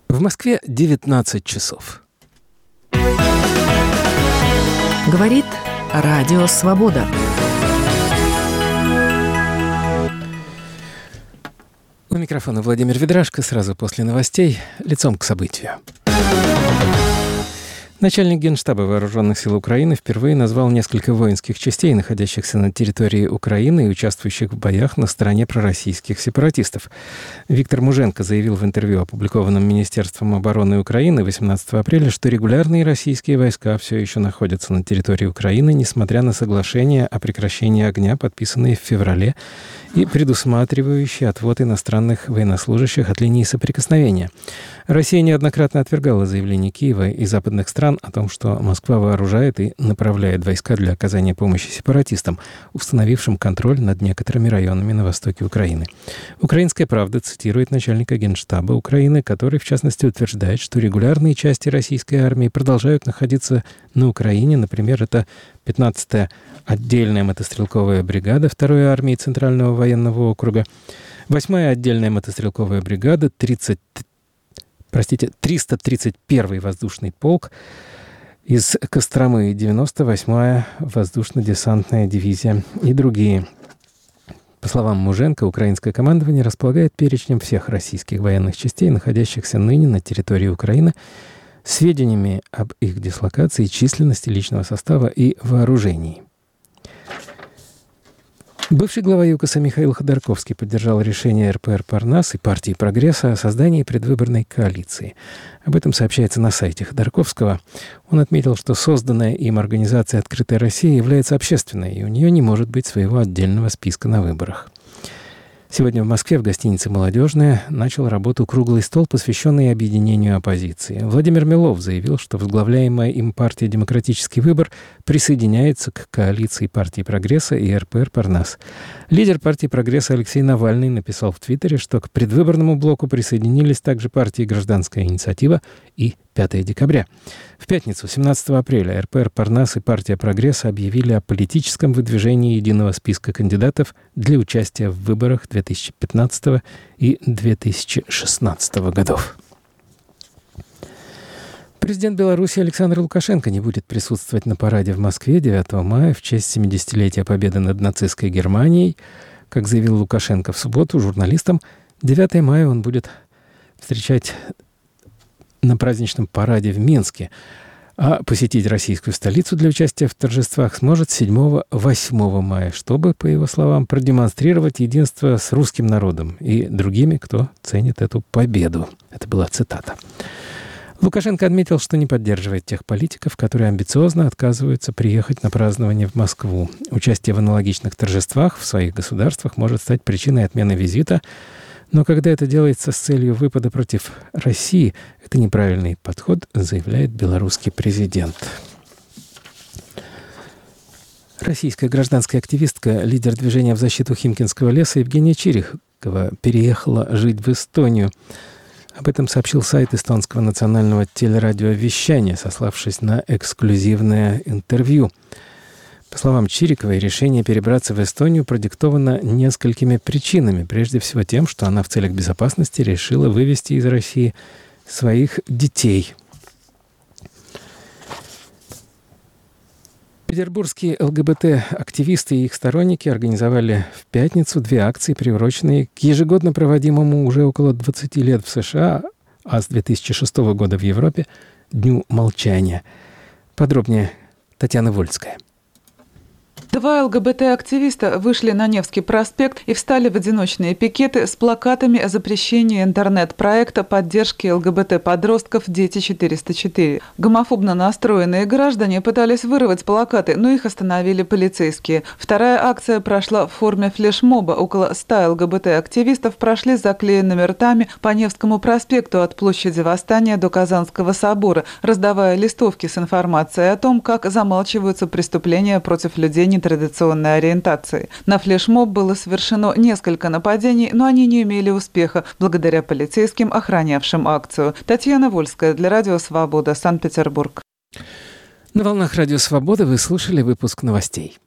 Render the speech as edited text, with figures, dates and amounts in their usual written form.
В Москве 19 часов. Говорит Радио Свобода. У микрофона Владимир Ведрашко. Сразу после новостей лицом к событию. Начальник Генштаба Вооруженных сил Украины впервые назвал несколько воинских частей, находящихся на территории Украины и участвующих в боях на стороне пророссийских сепаратистов. Виктор Муженко заявил в интервью, опубликованном Министерством обороны Украины 18 апреля, что регулярные российские войска все еще находятся на территории Украины, несмотря на соглашение о прекращении огня, подписанные в феврале, и предусматривающие отвод иностранных военнослужащих от линии соприкосновения. Россия неоднократно отвергала заявления Киева и западных стран о том, что Москва вооружает и направляет войска для оказания помощи сепаратистам, установившим контроль над некоторыми районами на востоке Украины. «Украинская правда» цитирует начальника Генштаба Украины, который, в частности, утверждает, что регулярные части российской армии продолжают находиться на Украине. Например, это 15-я отдельная мотострелковая бригада 2-й армии Центрального военного округа, 8-я отдельная мотострелковая бригада, 331-й воздушный полк из Костромы, 98-я воздушно-десантная дивизия и другие. По словам Муженко, украинское командование располагает перечнем всех российских военных частей, находящихся ныне на территории Украины, сведениями об их дислокации, численности личного состава и вооружении. Бывший глава ЮКОСа Михаил Ходорковский поддержал решение РПР «Парнас» и партии «Прогресса» о создании предвыборной коалиции. Об этом сообщается на сайте Ходорковского. Он отметил, что созданная им организация «Открытая Россия» является общественной, и у нее не может быть своего отдельного списка на выборах. Сегодня в Москве в гостинице «Молодежная» начал работу круглый стол, посвященный объединению оппозиции. Владимир Милов заявил, что возглавляемая им партия «Демократический выбор» присоединяется к коалиции партии «Прогресса» и РПР «Парнас». Лидер партии «Прогресса» Алексей Навальный написал в Твиттере, что к предвыборному блоку присоединились также партии «Гражданская инициатива» и 5 декабря. В пятницу, 17 апреля, РПР «Парнас» и партия «Прогресса» объявили о политическом выдвижении единого списка кандидатов для участия в выборах 2015 и 2016 годов. Президент Беларуси Александр Лукашенко не будет присутствовать на параде в Москве 9 мая в честь 70-летия победы над нацистской Германией. Как заявил Лукашенко в субботу журналистам, 9 мая он будет встречать на праздничном параде в Минске, а посетить российскую столицу для участия в торжествах сможет 7-8 мая, чтобы, по его словам, продемонстрировать единство с русским народом и другими, кто ценит эту победу. Это была цитата. Лукашенко отметил, что не поддерживает тех политиков, которые амбициозно отказываются приехать на празднование в Москву. Участие в аналогичных торжествах в своих государствах может стать причиной отмены визита, но когда это делается с целью выпада против России, это неправильный подход, заявляет белорусский президент. Российская гражданская активистка, лидер движения в защиту Химкинского леса Евгения Чирикова переехала жить в Эстонию. Об этом сообщил сайт эстонского национального телерадиовещания, сославшись на эксклюзивное интервью. По словам Чириковой, решение перебраться в Эстонию продиктовано несколькими причинами. Прежде всего тем, что она в целях безопасности решила вывести из России своих детей. Петербургские ЛГБТ-активисты и их сторонники организовали в пятницу 2 акции, приуроченные к ежегодно проводимому уже около 20 лет в США, а с 2006 года в Европе, Дню молчания. Подробнее Татьяна Вольская. 2 ЛГБТ-активиста вышли на Невский проспект и встали в одиночные пикеты с плакатами о запрещении интернет-проекта поддержки ЛГБТ-подростков «Дети 404». Гомофобно настроенные граждане пытались вырвать плакаты, но их остановили полицейские. Вторая акция прошла в форме флешмоба. Около 100 ЛГБТ-активистов прошли с заклеенными ртами по Невскому проспекту от площади Восстания до Казанского собора, раздавая листовки с информацией о том, как замалчиваются преступления против людей нетрадиционной ориентации. На флешмоб было совершено несколько нападений, но они не имели успеха благодаря полицейским, охранявшим акцию. Татьяна Вольская для Радио Свобода, Санкт-Петербург. На волнах Радио Свобода вы слушали выпуск новостей.